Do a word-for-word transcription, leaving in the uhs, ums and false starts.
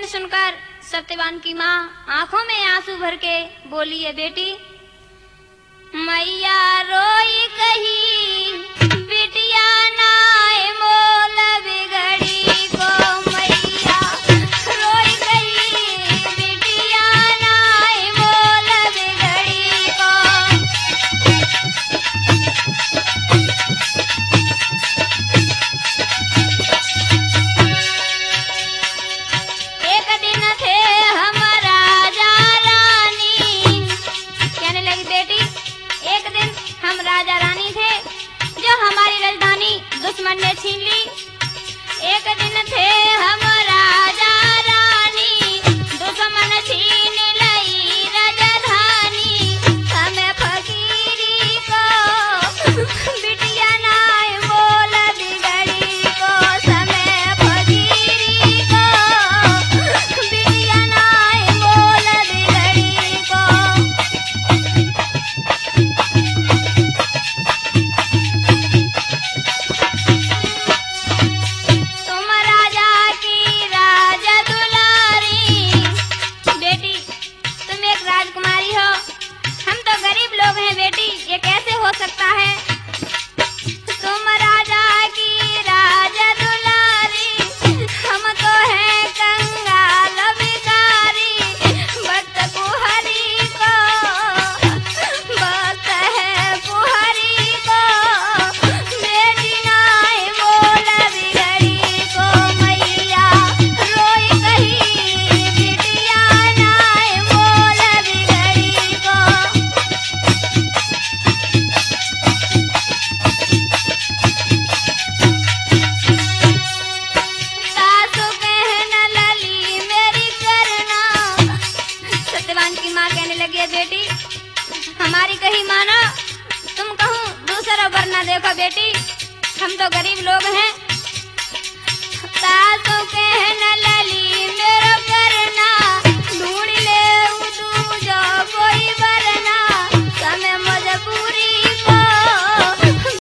वचन सुनकर सत्यवान की माँ आंखों में आंसू भर के बोली है, बेटी मैया रोई कही बिटिया नाय मोल बिगड़ी को, मैया रोई कही बिटिया नाय मोल बिगड़ी को। एक दिन थे हम राजा रानी, कहने लगी बेटी एक दिन हम राजा रानी थे जो हमारी राजधानी दुश्मन ने छीन ली। एक दिन थे हम राजा रानी दुश्मन छीन लई राजधानी, हमें फकीरी को बिटिया नाय मोल बिगड़ी को, समय फकीरी को बिटिया नाय मोल बिगड़ी को। तुम राजा की राजा दुलारी, बेटी तुम एक राजकुमारी हो, हम तो गरीब लोग हैं बेटी, ये कैसे हो सकता है। तुम राजा की राजा दुलारी, हम तो हैं कंगाल भिखारी, भक्त कुहरी को भक्त है कुहरी को, बेटी नाय मोल बिगड़ी को, मैया रोई कही बिटिया नाय मोल बिगड़ी को। सासू कहन लली मेरी करना, सत्यवान की माँ कहने लगी है, बेटी हमारी कही मानो, तुम कहूँ दूसरा वरना देखो बेटी, हम तो गरीब लोग हैं। सासू कहन